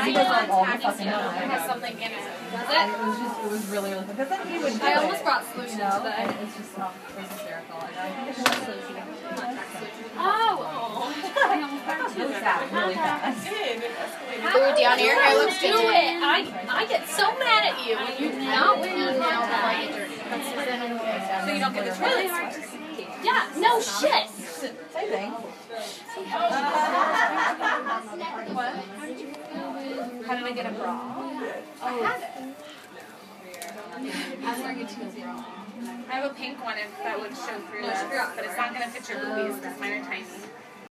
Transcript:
mine does like all the fucking time. It has something in it. Does it? It was really, really fun. Because then he would do I almost brought it, solution you know? today. And it's just, it was hysterical. And I think it's just solution. Oh! Really fast, really fast. Ooh, Dion, your hair looks good today. I get so mad at you when you do not wear your nails before I get dirty. So you don't get the really hard to see. Yeah, no shit. Same thing. What? How did I get a bra? I had it. I'm wearing a teal bra. I have a pink one if that would show through this, but it's not going to fit your boobies because mine are tiny.